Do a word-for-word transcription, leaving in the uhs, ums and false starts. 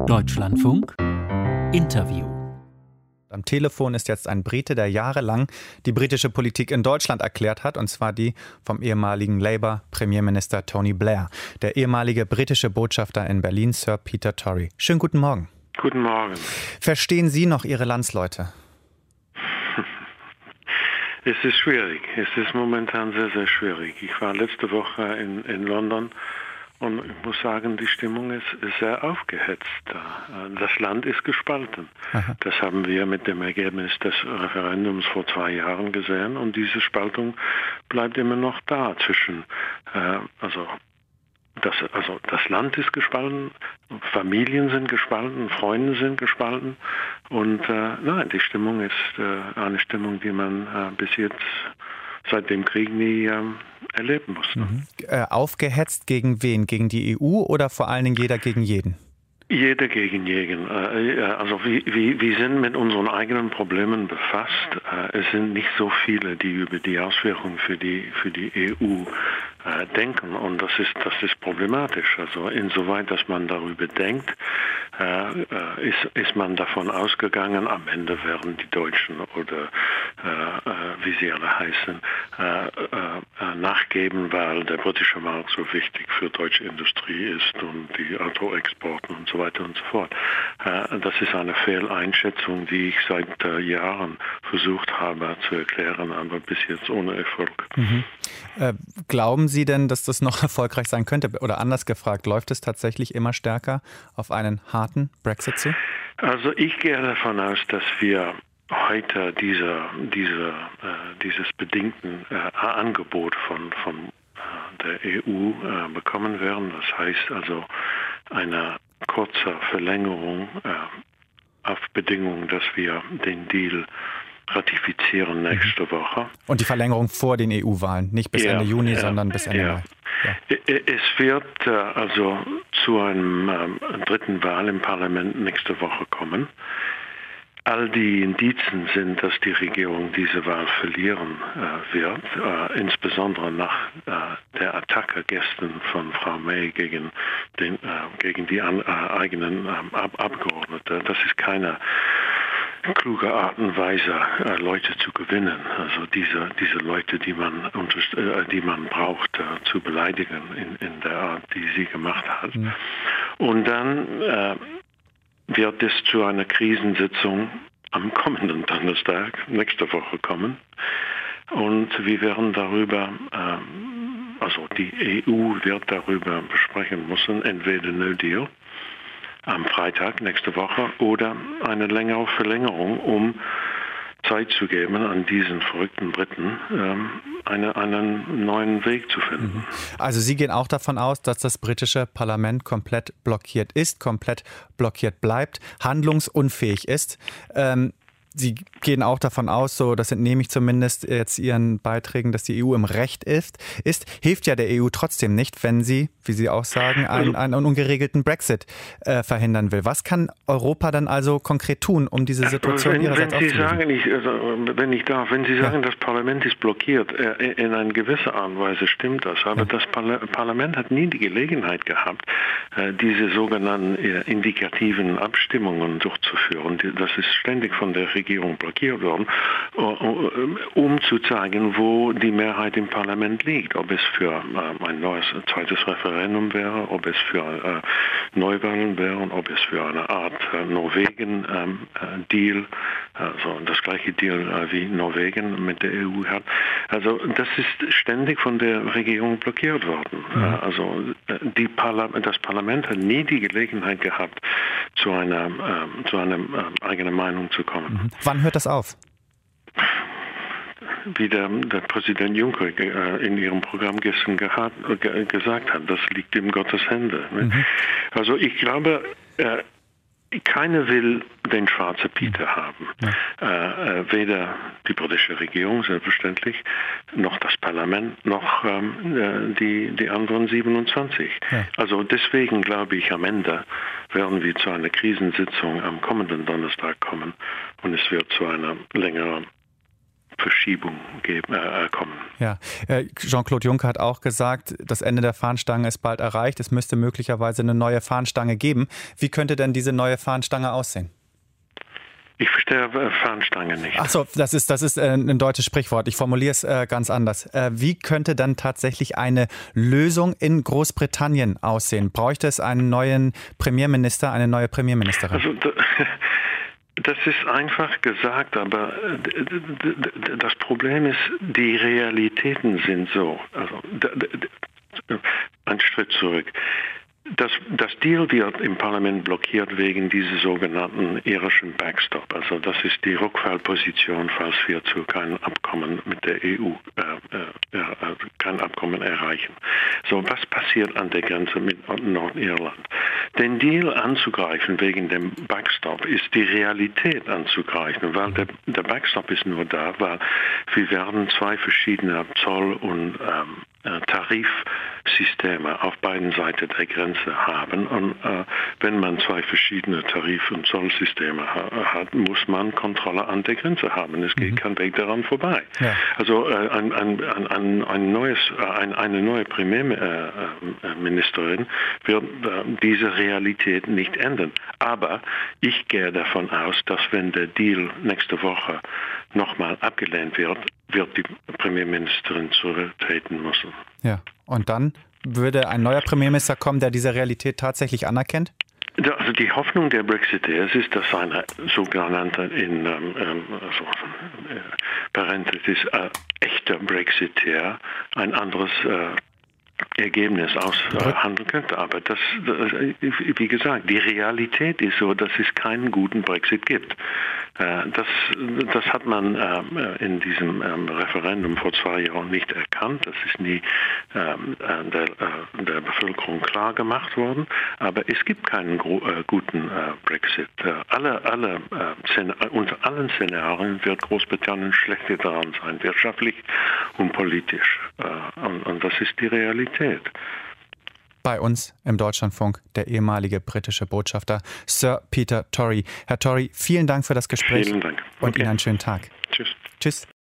Deutschlandfunk Interview. Am Telefon ist jetzt ein Brite, der jahrelang die britische Politik in Deutschland erklärt hat, und zwar die vom ehemaligen Labour-Premierminister Tony Blair, der ehemalige britische Botschafter in Berlin, Sir Peter Torry. Schönen guten Morgen. Guten Morgen. Verstehen Sie noch Ihre Landsleute? Es ist schwierig. Es ist momentan sehr, sehr schwierig. Ich war letzte Woche in, in London und ich muss sagen, die Stimmung ist, ist sehr aufgehetzt. Das Land ist gespalten. Aha. Das haben wir mit dem Ergebnis des Referendums vor zwei Jahren gesehen, und diese Spaltung bleibt immer noch da zwischen, äh, also Das, also das Land ist gespalten, Familien sind gespalten, Freunde sind gespalten, und äh, nein, die Stimmung ist äh, eine Stimmung, die man äh, bis jetzt seit dem Krieg nie äh, erleben musste. Mhm. Äh, aufgehetzt gegen wen? Gegen die E U oder vor allen Dingen jeder gegen jeden? Jeder gegen jeden. Also wir, wir, wir sind mit unseren eigenen Problemen befasst. Es sind nicht so viele, die über die Auswirkungen für die, für die E U denken, und das ist, das ist problematisch. Also insoweit, dass man darüber denkt, ist, ist man davon ausgegangen, am Ende werden die Deutschen oder wie sie alle heißen, nachgeben, weil der britische Markt so wichtig für deutsche Industrie ist und die Autoexporte und so weiter und so fort. Das ist eine Fehleinschätzung, die ich seit Jahren versucht habe zu erklären, aber bis jetzt ohne Erfolg. Mhm. Äh, glauben Sie denn, dass das noch erfolgreich sein könnte? Oder anders gefragt, läuft es tatsächlich immer stärker auf einen harten Brexit zu? Also ich gehe davon aus, dass wir heute diese, diese, äh, dieses bedingten äh, Angebot von, von äh, der E U äh, bekommen werden. Das heißt also eine kurze Verlängerung äh, auf Bedingung, dass wir den Deal ratifizieren nächste mhm. Woche. Und die Verlängerung vor den E U-Wahlen, nicht bis ja, Ende Juni, ja, sondern bis Ende ja. Mai. Ja. Es wird äh, also zu einem äh, dritten Wahl im Parlament nächste Woche kommen. All die Indizien sind, dass die Regierung diese Wahl verlieren äh, wird, äh, insbesondere nach äh, der Attacke gestern von Frau May gegen, den, äh, gegen die an, äh, eigenen äh, Ab- Abgeordneten. Das ist keine kluge Art und Weise, äh, Leute zu gewinnen. Also diese, diese Leute, die man, äh, die man braucht, äh, zu beleidigen in, in der Art, die sie gemacht hat. Mhm. Und dann äh, wird es zu einer Krisensitzung am kommenden Donnerstag, nächste Woche kommen. Und wir werden darüber, ähm, also die E U wird darüber besprechen müssen, entweder No Deal am Freitag nächste Woche oder eine längere Verlängerung, um Zeit zu geben, an diesen verrückten Briten ähm, eine, einen neuen Weg zu finden. Also Sie gehen auch davon aus, dass das britische Parlament komplett blockiert ist, komplett blockiert bleibt, handlungsunfähig ist. Ähm, Sie gehen auch davon aus, so das entnehme ich zumindest jetzt Ihren Beiträgen, dass die E U im Recht ist. ist hilft ja der E U trotzdem nicht, wenn sie, wie Sie auch sagen, einen, einen ungeregelten Brexit äh, verhindern will. Was kann Europa dann also konkret tun, um diese Situation wenn, ihrerseits wenn Sie aufzulösen? sagen, ich, also, wenn ich darf, wenn Sie sagen, ja. das Parlament ist blockiert, äh, in einer gewissen Art und Weise stimmt das. Aber ja. das Parla- Parlament hat nie die Gelegenheit gehabt, äh, diese sogenannten äh, indikativen Abstimmungen durchzuführen. Das ist ständig von der Regierung Regierung blockiert worden, um zu zeigen, wo die Mehrheit im Parlament liegt. Ob es für ein neues zweites Referendum wäre, ob es für Neuwahlen wäre und ob es für eine Art Norwegen-Deal, also das gleiche Deal wie Norwegen mit der E U hat. Also das ist ständig von der Regierung blockiert worden. Mhm. Also die Parla- das Parlament hat nie die Gelegenheit gehabt, zu einer, äh, zu einer äh, eigenen Meinung zu kommen. Mhm. Wann hört das auf? Wie der, der Präsident Juncker äh, in ihrem Programm gestern gehat, ge, gesagt hat, das liegt in Gottes Hände. Ne? Mhm. Also ich glaube, äh, keiner will den schwarzen Peter haben. Ja. Äh, weder die britische Regierung, selbstverständlich, noch das Parlament, noch ähm, die, die anderen siebenundzwanzig. Ja. Also deswegen glaube ich, am Ende werden wir zu einer Krisensitzung am kommenden Donnerstag kommen, und es wird zu einer längeren Verschiebung geben, äh, kommen. Ja, Jean-Claude Juncker hat auch gesagt, das Ende der Fahnenstange ist bald erreicht. Es müsste möglicherweise eine neue Fahnenstange geben. Wie könnte denn diese neue Fahnenstange aussehen? Ich verstehe Fahnenstange nicht. Ach so, das ist, das ist ein deutsches Sprichwort. Ich formuliere es ganz anders. Wie könnte dann tatsächlich eine Lösung in Großbritannien aussehen? Bräuchte es einen neuen Premierminister, eine neue Premierministerin? Also, das ist einfach gesagt, aber das Problem ist, die Realitäten sind so. Also, ein Schritt zurück. Das, das Deal wird im Parlament blockiert wegen dieses sogenannten irischen Backstop. Also das ist die Rückfallposition, falls wir zu keinem Abkommen mit der E U äh, äh, kein Abkommen erreichen. So, was passiert an der Grenze mit Nordirland? Den Deal anzugreifen wegen dem Backstop ist die Realität anzugreifen, weil der, der Backstop ist nur da, weil wir werden zwei verschiedene Zoll- und ähm, Tarifsysteme auf beiden Seiten der Grenze haben. Und äh, wenn man zwei verschiedene Tarif- und Zollsysteme ha- hat, muss man Kontrolle an der Grenze haben. Es geht mhm. kein Weg daran vorbei. Ja. Also äh, ein, ein, ein, ein neues, ein, eine neue Premierministerin wird äh, diese Realität nicht ändern. Aber ich gehe davon aus, dass wenn der Deal nächste Woche nochmal abgelehnt wird, wird die Premierministerin zurücktreten müssen. Ja, und dann würde ein neuer Premierminister kommen, der diese Realität tatsächlich anerkennt? Also die Hoffnung der Brexiteers ist, dass eine sogenannte, in ähm, also, äh, Parenthesis, äh, echter Brexiteer ein anderes äh, Ergebnis aushandeln könnte. Aber das, das, wie gesagt, die Realität ist so, dass es keinen guten Brexit gibt. Das, das hat man in diesem Referendum vor zwei Jahren nicht erkannt. Das ist nie der, der Bevölkerung klar gemacht worden. Aber es gibt keinen guten Brexit. Alle, alle, unter allen Szenarien wird Großbritannien schlechter daran sein, wirtschaftlich und politisch. Und, und das ist die Realität. Bei uns im Deutschlandfunk der ehemalige britische Botschafter Sir Peter Torry. Herr Torry, vielen Dank für das Gespräch. Vielen Dank. Und okay. Ihnen einen schönen Tag. Tschüss. Tschüss.